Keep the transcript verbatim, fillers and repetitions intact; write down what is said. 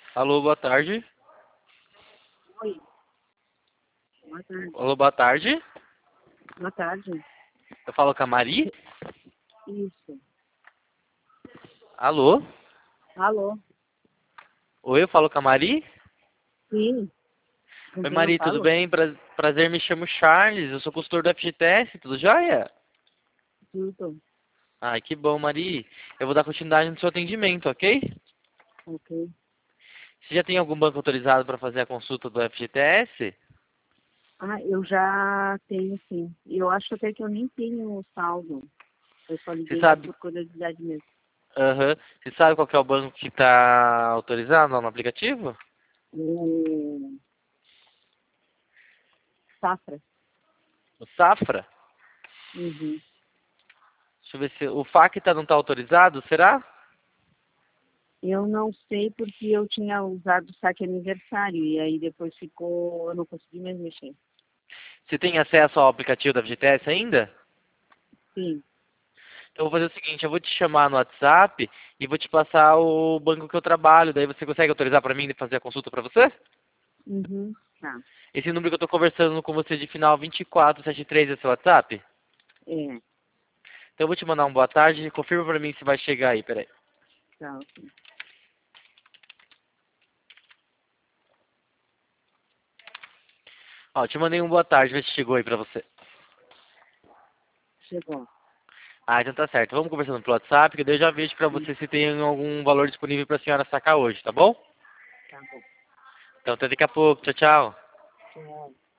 Alô, boa tarde. Oi, boa tarde. Alô, boa tarde. Boa tarde. Eu falo com a Mari. Isso. Alô? Alô? Oi, eu falo com a Mari. Sim, com Oi, quem eu Mari, tudo falo? bem? Pra- Prazer, me chamo Charles. Eu sou consultor do F G T S, tudo jóia? Tudo. Ai, que bom, Mari. Eu vou dar continuidade no seu atendimento, ok? Ok. Você já tem algum banco autorizado para fazer a consulta do F G T S? Ah, eu já tenho sim. E eu acho até que eu nem tenho saldo. Eu só Você liguei sabe, por curiosidade mesmo. aham. Você sabe qual que é o banco que está autorizado lá no aplicativo? O Safra. O Safra? Uhum. Deixa eu ver se o FACTA não está autorizado, será? Eu não sei porque eu tinha usado o saque aniversário e aí depois ficou, eu não consegui mais mexer. Você tem acesso ao aplicativo da F G T S ainda? Sim. Então eu vou fazer o seguinte, eu vou te chamar no WhatsApp e vou te passar o banco que eu trabalho. Daí você consegue autorizar para mim e fazer a consulta para você? Uhum. Tá. Esse número que eu estou conversando com você de final vinte e quatro setenta e três é seu WhatsApp? É. Então eu vou te mandar um boa tarde e confirma para mim se vai chegar aí, peraí. Tá, ok. Ó, eu te mandei um boa tarde, vê se chegou aí para você. Chegou. Ah, então tá certo. Vamos conversando pelo WhatsApp, que daí eu já vejo para Hum, você se tem algum valor disponível para a senhora sacar hoje, tá bom? Tá bom. Então até daqui a pouco. Tchau, tchau. Tchau.